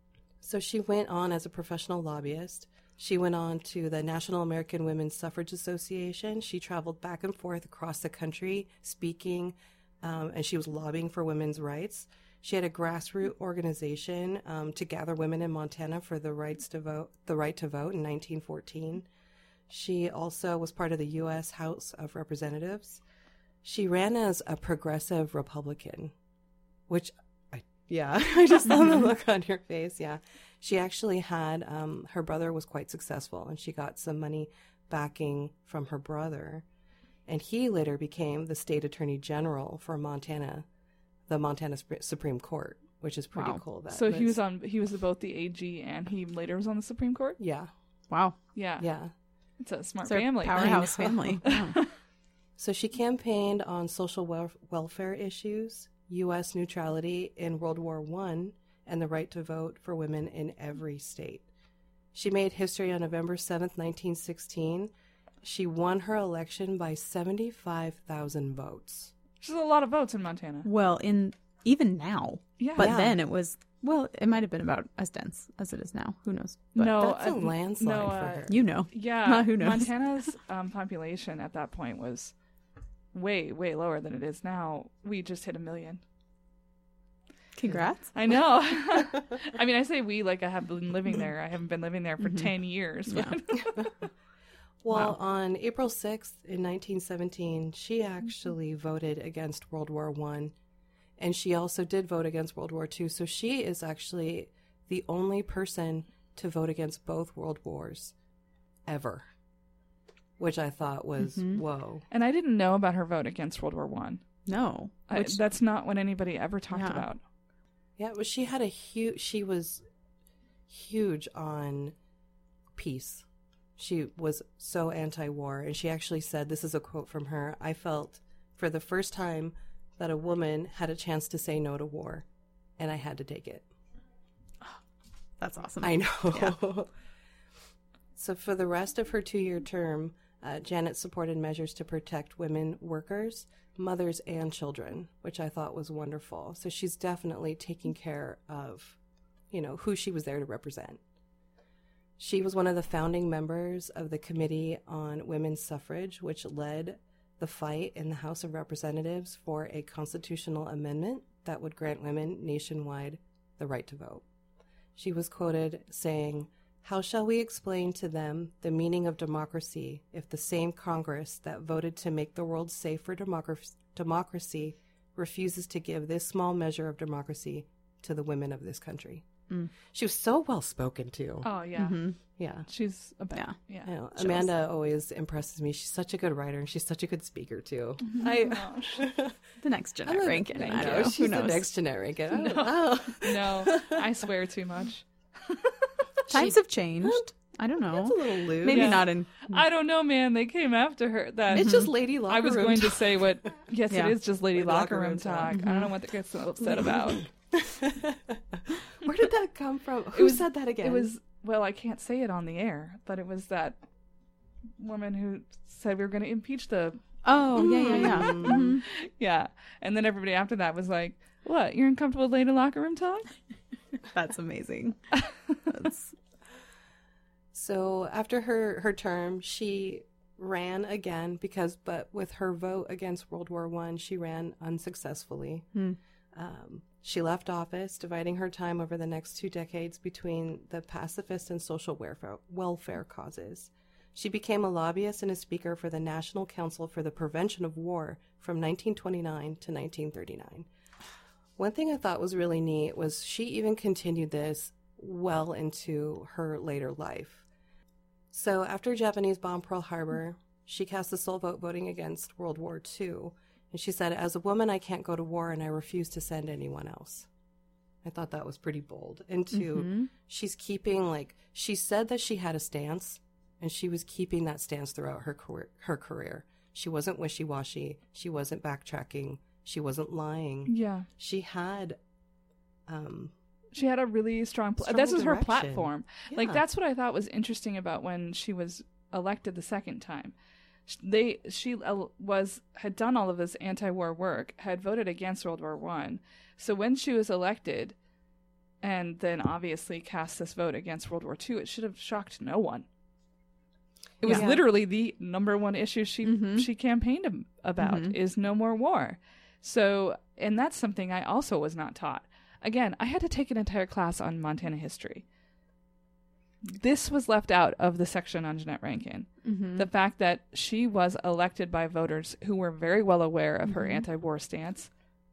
So she went on as a professional lobbyist. She went on to the National American Women's Suffrage Association. She traveled back and forth across the country speaking, um, and she was lobbying for women's rights. She had a grassroots organization um, to gather women in Montana for the rights to vote, the right to vote in nineteen fourteen. She also was part of the U S House of Representatives. She ran as a progressive Republican, which, I, yeah, I just saw the look on your face. Yeah. She actually had, um, her brother was quite successful, and she got some money backing from her brother. And he later became the state attorney general for Montana, the Montana Sp- Supreme Court, which is pretty Wow. cool. That So he was on. He was both the A G and he later was on the Supreme Court. Yeah. Wow. Yeah, Yeah. it's a smart It's our family. powerhouse I know. family. Wow. So she campaigned on social wel- welfare issues, U S neutrality in World War One, and the right to vote for women in every state. She made history on November seventh, nineteen sixteen. She won her election by seventy-five thousand votes. Which is a lot of votes in Montana. Well, in even now, Yeah, but Yeah. then it was well, it might have been about as dense as it is now. Who knows? But no, That's a uh, landslide no, for uh, her. you know. Yeah, Who knows? Montana's um, population at that point was way, way lower than it is now. We just hit a million. Congrats. I know. I mean, I say we like I have been living there. I haven't been living there for ten years. Yeah. But Well, Wow. on April sixth in nineteen seventeen, she actually voted against World War One, and she also did vote against World War Two. So she is actually the only person to vote against both world wars ever, which I thought was Mhm. whoa. and I didn't know about her vote against World War One. No. I- Which That's not what anybody ever talked Yeah. about. Yeah, well, she had a huge. She was huge on peace. She was so anti-war, and she actually said, "This is a quote from her. I felt for the first time that a woman had a chance to say no to war, and I had to take it." that's awesome. I know. So for the rest of her two-year term, uh, Janet supported measures to protect women workers, mothers, and children, which I thought was wonderful. So she's definitely taking care of, you know, who she was there to represent. She was one of the founding members of the Committee on Women's Suffrage, which led the fight in the House of Representatives for a constitutional amendment that would grant women nationwide the right to vote. She was quoted saying, "How shall we explain to them the meaning of democracy if the same Congress that voted to make the world safe for democ- democracy refuses to give this small measure of democracy to the women of this country?" Mm. She was so well spoken to. Oh yeah, hmm Yeah. she's a bit. Yeah. Yeah. I know. Shows. Amanda always impresses me. She's such a good writer, and she's such a good speaker too. Oh, I, gosh. The next I'm Jeanette a- Rankin. I I know. don't know. She's Who the knows? next Jeanette Rankin. No. Oh. No, I swear too much. Times have changed. I don't know. That's a little lewd. Maybe Yeah. not in. I don't know, man. They came after her. That It's just Lady Locker I was Room going to talk. say what. Yes, Yeah. it is just Lady Lady Locker Locker Room Room talk. talk. I don't know what they get so upset about. Where did that come from? Who was- said that again? It was well, I can't say it on the air, but it was that woman who said we were going to impeach the Oh yeah, yeah, yeah. Mm. Mhm. yeah, and then everybody after that was like, "What? You're uncomfortable with Lady Locker Room talk?" That's amazing. That's So after her, her term, she ran again because, but with her vote against World War One, she ran unsuccessfully. Hmm. Um, she left office, dividing her time over the next two decades between the pacifist and social welfare, welfare causes. She became a lobbyist and a speaker for the National Council for the Prevention of War from nineteen twenty-nine to nineteen thirty-nine. One thing I thought was really neat was she even continued this well into her later life. So after Japanese bombed Pearl Harbor, she cast the sole vote voting against World War Two. And she said, "As a woman, I can't go to war and I refuse to send anyone else." I thought that was pretty bold. And two, Mhm. she's keeping, like, she said that she had a stance, and she was keeping that stance throughout her career. Her career. She wasn't wishy-washy. She wasn't backtracking. She wasn't lying. Yeah, She had, um, she had a really strong. Pl- Strong this was her direction. platform. Like yeah. that's what I thought was interesting about when she was elected the second time. Sh- They she uh, was had done all of this anti-war work, had voted against World War One. So when she was elected, and then obviously cast this vote against World War Two, it should have shocked no one. It was Yeah. literally the number one issue she Mhm. she campaigned am- about Mhm. is no more war. So, and that's something I also was not taught. Again, I had to take an entire class on Montana history. This was left out of the section on Jeanette Rankin. Mm-hmm. The fact that she was elected by voters who were very well aware of her Mhm. anti-war stance.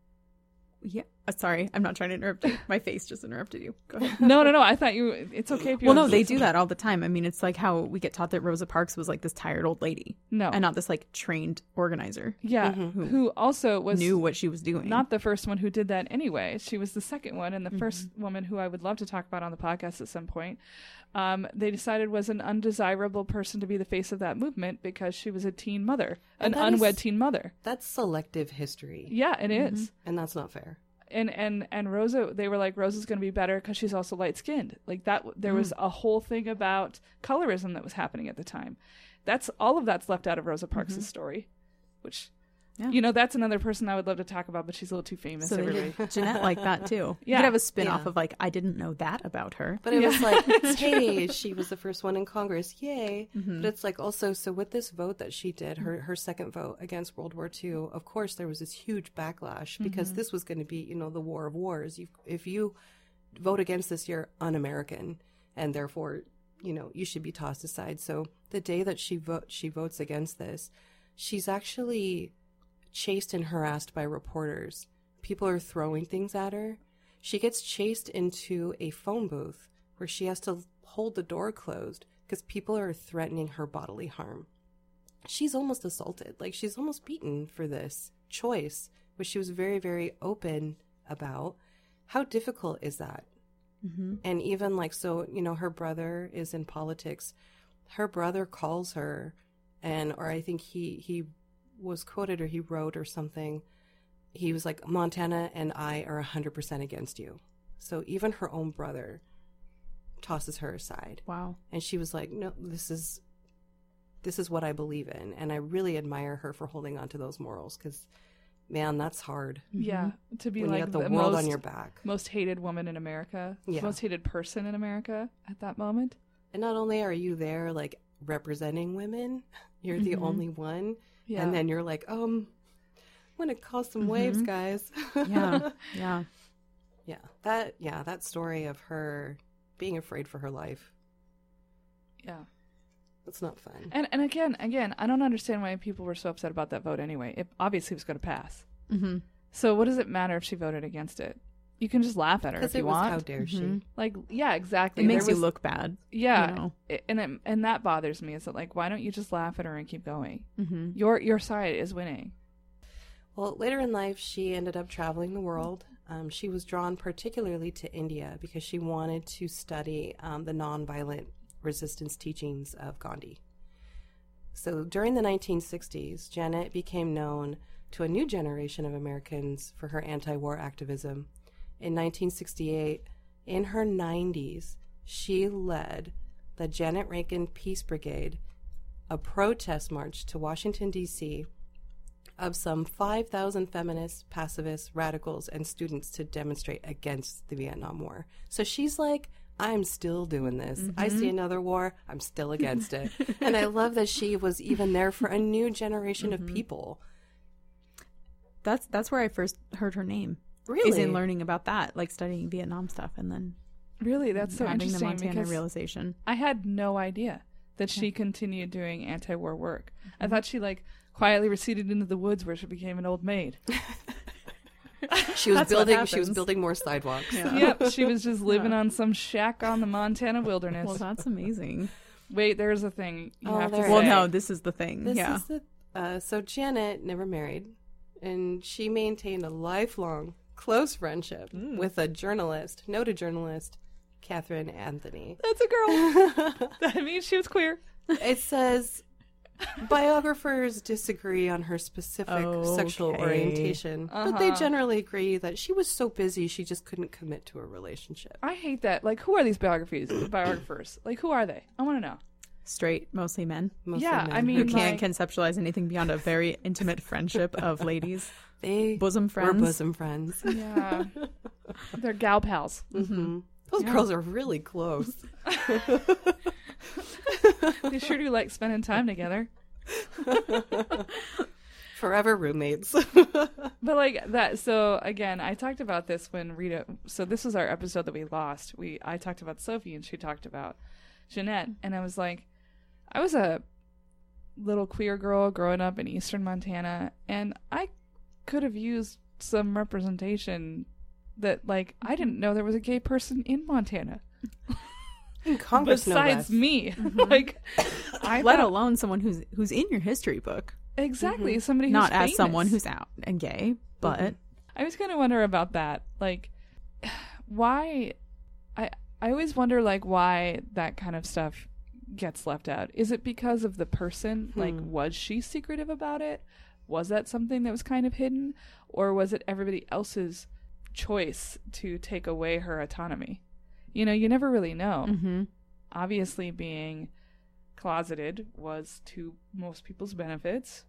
Yeah. Uh, sorry, I'm not trying to interrupt you. My face just interrupted you. Go ahead. No, no, no. I thought you. It's okay if you. Well, no, wanna they say do that all the time. I mean, it's like how we get taught that Rosa Parks was like this tired old lady No. and not this like trained organizer Yeah. Mhm. Who Who also was knew what she was doing. not the first one who did that anyway. She was the second one, and the Mhm. first woman who I would love to talk about on the podcast at some point. Um, they decided was an undesirable person to be the face of that movement because she was a teen mother, an And that is- unwed teen mother. That's selective history, Yeah, it is. and that's not fair. And and and Rosa, they were like, Rosa's going to be better because she's also light skinned. Like that, there was a whole thing about colorism that was happening at the time. That's all of that's left out of Rosa Parks' story, which. Yeah. You know, that's another person I would love to talk about, but she's a little too famous. So they everybody. did Jeanette like that too. You Yeah. could have a spin off Yeah. of like, I didn't know that about her. But it Yeah. was like, hey, she was the first one in Congress, yay! Mhm. But it's like also, so with this vote that she did, her her second vote against World War Two, of course there was this huge backlash because this was going to be, you know, the war of wars. You, if you vote against this, you're un-American, and therefore, you know, you should be tossed aside. So the day that she vote she votes against this, she's actually chased and harassed by reporters. People are throwing things at her. She gets chased into a phone booth where she has to hold the door closed because people are threatening her bodily harm. She's almost assaulted. Like, she's almost beaten for this choice, which she was very, very open about. How difficult is that? Mm-hmm. And even like, so, you know, her brother is in politics. Her brother calls her and, or I think he, he was quoted or he wrote or something. He was like, Montana and I are one hundred percent against you. So even her own brother tosses her aside. Wow. And she was like, no, this is, this is what I believe in. And I really admire her for holding on to those morals because, man, that's hard. Yeah, to be When like you got the, the world most, on your back. most hated woman in America, Yeah. most hated person in America at that moment. And not only are you there, like, representing women, you're the Mhm. only one. Yeah, And then you're like, um, I'm going to cause some waves, Mhm. guys. Yeah. Yeah. Yeah. That, yeah, that story of her being afraid for her life. yeah. That's not fun. And and again, again, I don't understand why people were so upset about that vote anyway. It obviously was going to pass. Mm-hmm. So what does it matter if she voted against it? You can just laugh at her Because if it you was, want. how dare she? Mhm. Like, yeah, exactly. It makes There you was- look bad. Yeah, You know? it- and it, and that bothers me. Is that like, why don't you just laugh at her and keep going? Mm-hmm. Your your side is winning. Well, later in life, she ended up traveling the world. Um, she was drawn particularly to India because she wanted to study um, the nonviolent resistance teachings of Gandhi. So during the nineteen sixties, Janet became known to a new generation of Americans for her anti-war activism. In nineteen sixty-eight, in her nineties, she led the Janet Rankin Peace Brigade, a protest march to Washington, D C, of some five thousand feminists, pacifists, radicals, and students to demonstrate against the Vietnam War. So she's like, I'm still doing this. Mm-hmm. I see another war, I'm still against it. And I love that she was even there for a new generation Mm-hmm. of people. That's that's where I first heard her name. Really? Is in learning about that, like studying Vietnam stuff, and then Really, that's so having the interesting Montana because realization. I had no idea that she continued doing anti-war work. I Mm-hmm. thought she like quietly receded into the woods where she became an old maid. She was That's what building she was happens. building more sidewalks. Yeah. Yep, she was just living on some shack on the Montana wilderness. Well, that's amazing. Wait, there's a thing you Oh, have to there say. Well, no, this is the thing. This yeah. is the uh, so Janet never married, and she maintained a lifelong close friendship Mm. with a journalist, noted journalist, Catherine Anthony. That's a girl. That means she was queer. It says biographers disagree on her specific sexual Okay. orientation, but they Uh-huh. generally agree that she was so busy she just couldn't commit to a relationship. I hate that. Like, who are these biographies? Biographers? Like, who are they? I want to know. Straight, mostly men Mostly Yeah, men. I mean, who like- can't conceptualize anything beyond a very intimate friendship of ladies, they bosom were friends. bosom friends. Yeah. They're gal pals. Mm-hmm. Those Yeah. girls are really close. They sure do like spending time together. Forever roommates. But like that, so again, I talked about this when Rita. So this was our episode that we lost. We I talked about Sophie and she talked about Jeanette, and I was like, I was a little queer girl growing up in Eastern Montana, and I could have used some representation that, like, I didn't know there was a gay person in Montana In Congress, no besides less. me. Like, I Let thought- alone someone who's who's in your history book, exactly Mhm. somebody who's not as famous. someone who's out and gay, but Mhm. I was kind of wonder about that. Like, why? I I always wonder, like, why that kind of stuff gets left out. Is it because of the person? Like, Hmm. was she secretive about it? Was that something that was kind of hidden? Or was it everybody else's choice to take away her autonomy? You know, you never really know. mm-hmm. Obviously, being closeted was to most people's benefits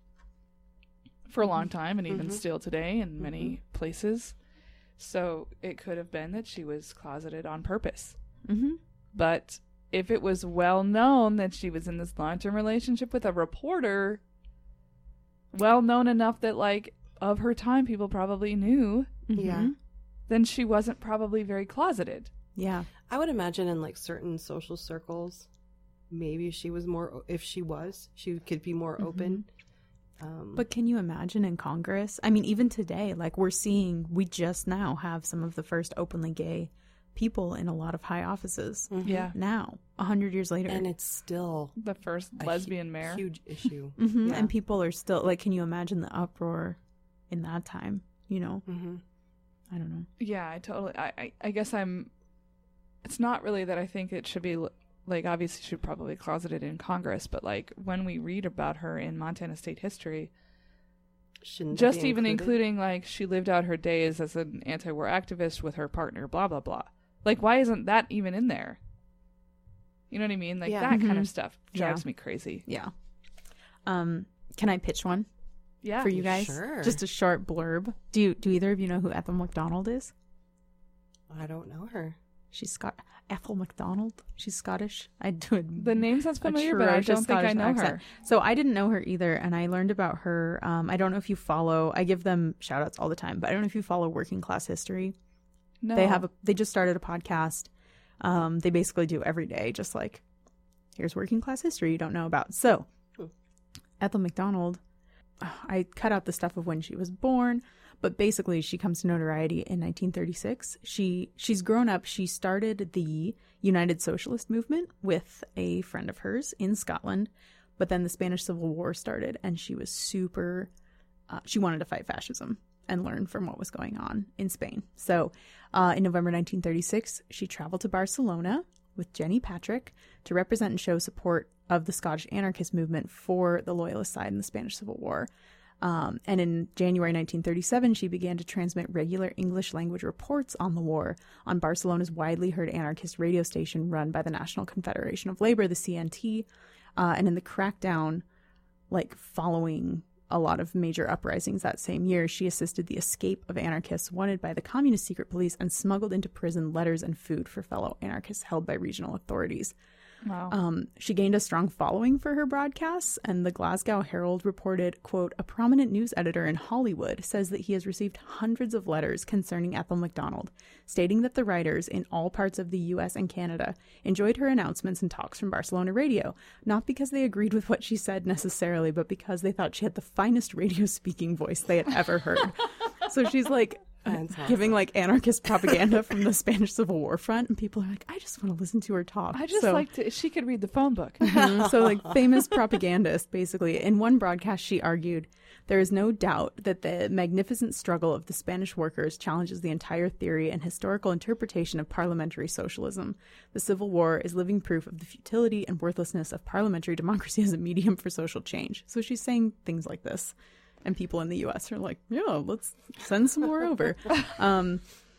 for a long time, and even Mhm. still today in many places. So it could have been that she was closeted on purpose. Mm-hmm. But if it was well known that she was in this long-term relationship with a reporter, well known enough that, like, of her time people probably knew, Yeah. then she wasn't probably very closeted. Yeah. I would imagine in like certain social circles, maybe she was more, if she was, she could be more open. Um, But can you imagine in Congress? I mean, even today, like we're seeing, we just now have some of the first openly gay people in a lot of high offices. mhm. Yeah. Now, a hundred years later. And it's still The first a hu- lesbian mayor. huge issue. Mhm. Yeah. And people are still, like, can you imagine the uproar in that time? You know? hmm I don't know. Yeah, I totally. I, I, I guess I'm. It's not really that I think it should be l- like obviously she should probably closeted in Congress, but like when we read about her in Montana state history, Shouldn't that just be even included? including like she lived out her days as an anti-war activist with her partner, blah blah blah. Like, why isn't that even in there? You know what I mean? Like Yeah. that kind Mhm. of stuff drives Yeah. me crazy. Yeah. Um, can I pitch one Yeah, for you guys? Sure. Just a short blurb. Do you, do either of you know who Ethel McDonald is? I don't know her. She's Scot Ethel McDonald. She's Scottish. I do it. the name sounds familiar, but I atrocious don't think I Scottish know accent. her. So I didn't know her either, and I learned about her. Um, I don't know if you follow. I give them shout outs all the time, but I don't know if you follow Working Class History. No, They have a. They just started a podcast. Um, they basically do every day, just like here's Working Class History you don't know about. So Hmm. Ethel McDonald. I cut out the stuff of when she was born, but basically she comes to notoriety in nineteen thirty-six. She she's grown up. She started the United Socialist Movement with a friend of hers in Scotland, but then the Spanish Civil War started, and she was super. Uh, she wanted to fight fascism and learn from what was going on in Spain. So, uh, in November nineteen thirty-six, she traveled to Barcelona with Jenny Patrick to represent and show support of the Scottish anarchist movement for the Loyalist side in the Spanish Civil War. Um, and in January nineteen thirty-seven, she began to transmit regular English language reports on the war on Barcelona's widely heard anarchist radio station run by the National Confederation of Labor, the C N T. Uh, and in the crackdown, like following a lot of major uprisings that same year, she assisted the escape of anarchists wanted by the communist secret police and smuggled into prison letters and food for fellow anarchists held by regional authorities. Wow. Um, she gained a strong following for her broadcasts, and the Glasgow Herald reported, quote, a prominent news editor in Hollywood says that he has received hundreds of letters concerning Ethel McDonald, stating that the writers in all parts of the U S and Canada enjoyed her announcements and talks from Barcelona radio, not because they agreed with what she said necessarily, but because they thought she had the finest radio speaking voice they had ever heard. So she's like, That's awesome. giving like anarchist propaganda from the Spanish Civil War front, and people are like, I just want to listen to her talk. I just So- like to. She could read the phone book. Mhm. So, like, famous propagandist, basically. In one broadcast, she argued, there is no doubt that the magnificent struggle of the Spanish workers challenges the entire theory and historical interpretation of parliamentary socialism. The Civil War is living proof of the futility and worthlessness of parliamentary democracy as a medium for social change. So she's saying things like this. And people in the U S are like, yeah, let's send some more over. Um,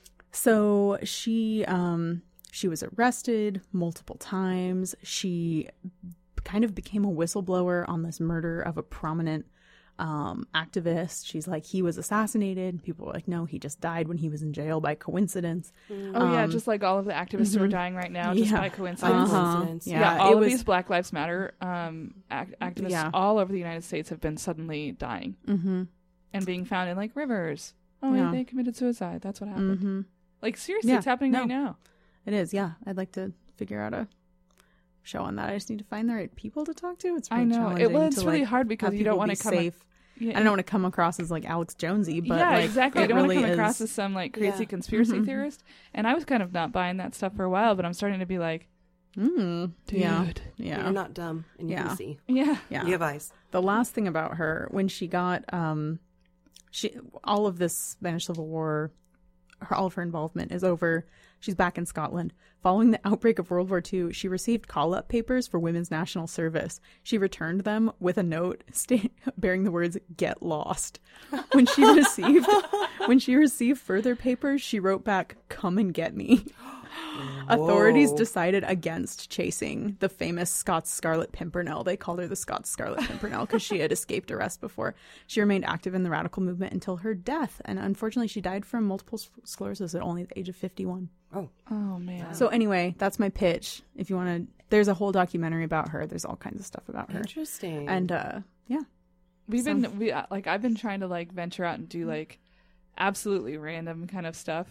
so she um, she was arrested multiple times. She kind of became a whistleblower on this murder of a prominent um, activist. She's like, he was assassinated. People were like, no, he just died when he was in jail by coincidence. Mm. Oh, yeah, Um, just like all of the activists mm-hmm. who are dying right now just Yeah. by coincidence. Uh-huh. Coincidence. Yeah, Yeah, all it of was- these Black Lives Matter um, act- activists Yeah. all over the United States have been suddenly dying Mm-hmm. and being found in like rivers. Oh, Yeah. they committed suicide. That's what happened. Mm-hmm. Like seriously, Yeah, it's happening no. right now. It is, yeah. I'd like to figure out a show on that. I just need to find the right people to talk to. It's really I know. challenging It, well, it's to, really like, hard because have you don't people want be to come. safe. Yeah, I don't want to come across as like Alex Jonesy, but yeah, like, exactly. I it don't really want to come across is- as some like crazy Yeah. conspiracy Mhm. theorist. And I was kind of not buying that stuff for a while, but I'm starting to be like, Mm, dude, yeah, You're yeah, not dumb, and you Yeah. can see. yeah, yeah. You have eyes. The last thing about her, when she got um, she all of this Spanish Civil War, her all of her involvement is over. She's back in Scotland. Following the outbreak of World War Two, she received call-up papers for women's national service. She returned them with a note sta- bearing the words "Get lost." When she received when she received further papers, she wrote back, "Come and get me." Authorities Whoa. decided against chasing the famous Scots Scarlet Pimpernel. They called her the Scots Scarlet Pimpernel because she had escaped arrest before. She remained active in the radical movement until her death, and unfortunately, she died from multiple s- sclerosis at only the age of fifty-one. Oh, oh man. So anyway, that's my pitch. If you want to, there's a whole documentary about her. There's all kinds of stuff about her, interesting. and uh, yeah, We've So- been we uh, like I've been trying to like venture out and do like absolutely random kind of stuff.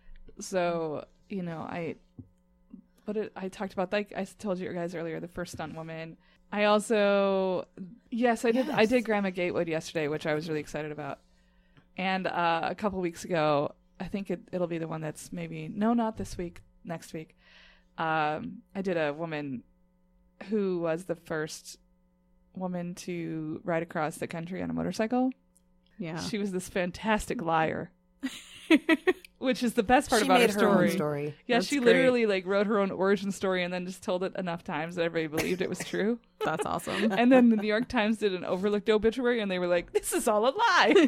So you know I, what it, I talked about like I told you guys earlier, the first stunt woman. I also yes I did I Yes. did Grandma Gatewood yesterday, which I was really excited about. And uh, a couple weeks ago, I think it, it'll be the one that's maybe no, not this week, next week. Um, I did a woman who was the first woman to ride across the country on a motorcycle. yeah. She was this fantastic liar, which is the best part she about made her her story. own story. Yeah, That's she great. literally like wrote her own origin story and then just told it enough times that everybody believed it was true. That's awesome. And then the New York Times did an overlooked obituary and they were like, "This is all a lie."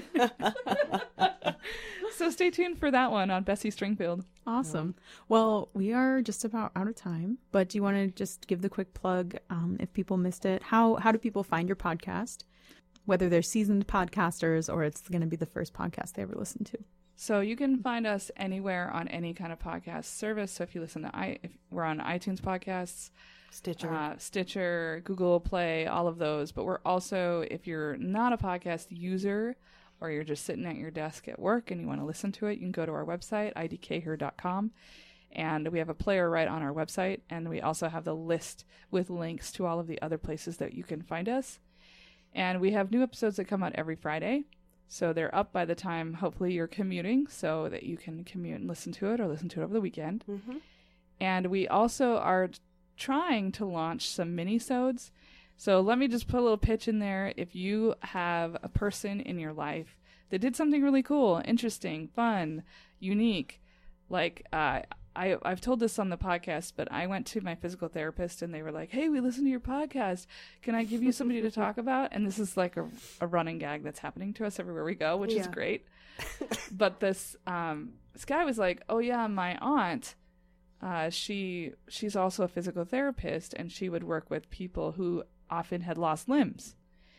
So stay tuned for that one on Bessie Stringfield. Awesome. Well, we are just about out of time, but do you want to just give the quick plug um, if people missed it? How how do people find your podcast? Whether they're seasoned podcasters or it's going to be the first podcast they ever listen to. So you can find us anywhere on any kind of podcast service. So if you listen to i, if we're on iTunes podcasts, Stitcher. uh, Stitcher, Google Play, all of those. But we're also, if you're not a podcast user or you're just sitting at your desk at work and you want to listen to it, you can go to our website, I D K her dot com. And we have a player right on our website. And we also have the list with links to all of the other places that you can find us. And we have new episodes that come out every Friday. So they're up by the time, hopefully, you're commuting so that you can commute and listen to it or listen to it over the weekend. Mm-hmm. And we also are t- trying to launch some mini-sodes. So let me just put a little pitch in there. If you have a person in your life that did something really cool, interesting, fun, unique, like uh, I, I've told this on the podcast, but I went to my physical therapist and they were like, "Hey, we listened to your podcast. Can I give you somebody to talk about?" And this is like a, a running gag that's happening to us everywhere we go, which is Yeah. great. But this um, this guy was like, "Oh yeah, my aunt, uh, she she's also a physical therapist, and she would work with people who often had lost limbs,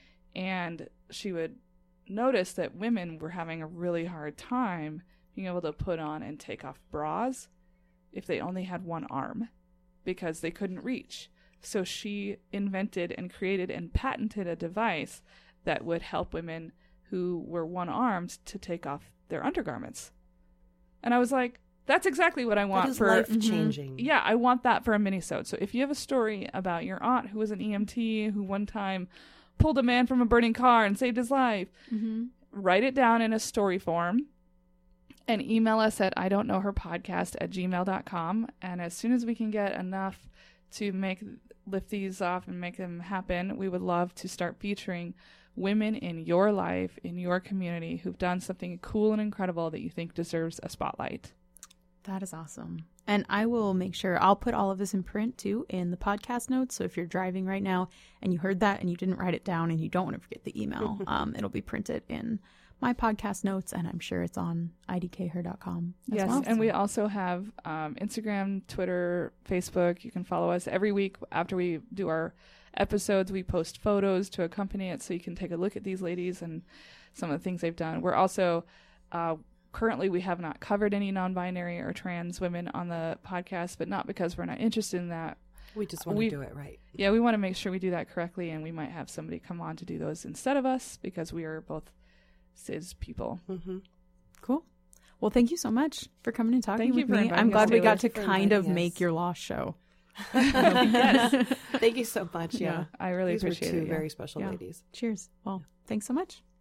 and she would notice that women were having a really hard time being able to put on and take off bras if they only had one arm because they couldn't reach. So she invented and created and patented a device that would help women who were one-armed to take off their undergarments." And I was like, that's exactly what I want That is for life changing. yeah, I want that for a mini-sode. So if you have a story about your aunt who was an E M T who one time pulled a man from a burning car and saved his life, Mm-hmm. write it down in a story form and email us at I don't know her podcast at gmail dot com. And as soon as we can get enough to make lift these off and make them happen, we would love to start featuring women in your life, in your community, who've done something cool and incredible that you think deserves a spotlight. That is awesome. And I will make sure I'll put all of this in print too in the podcast notes. So if you're driving right now and you heard that and you didn't write it down and you don't want to forget the email, um, it'll be printed in my podcast notes, and I'm sure it's on I D K her dot com. as Yes, well. and we also have um, Instagram, Twitter, Facebook. You can follow us every week after we do our episodes, we post photos to accompany it so you can take a look at these ladies and some of the things they've done. We're also, uh, currently we have not covered any non-binary or trans women on the podcast, but not because we're not interested in that. We just want we, to do it right. Yeah, we want to make sure we do that correctly, and we might have somebody come on to do those instead of us because we are both cis people. Mm-hmm. Cool. Well, thank you so much for coming and talking Thank you with for me. inviting I'm us, glad we Taylor. got to Thank you for kind of inviting make us. your lost show. Thank you so much. Yeah. Yeah, I really These appreciate were two it. yeah. very special Yeah. ladies. Cheers. Well, thanks so much.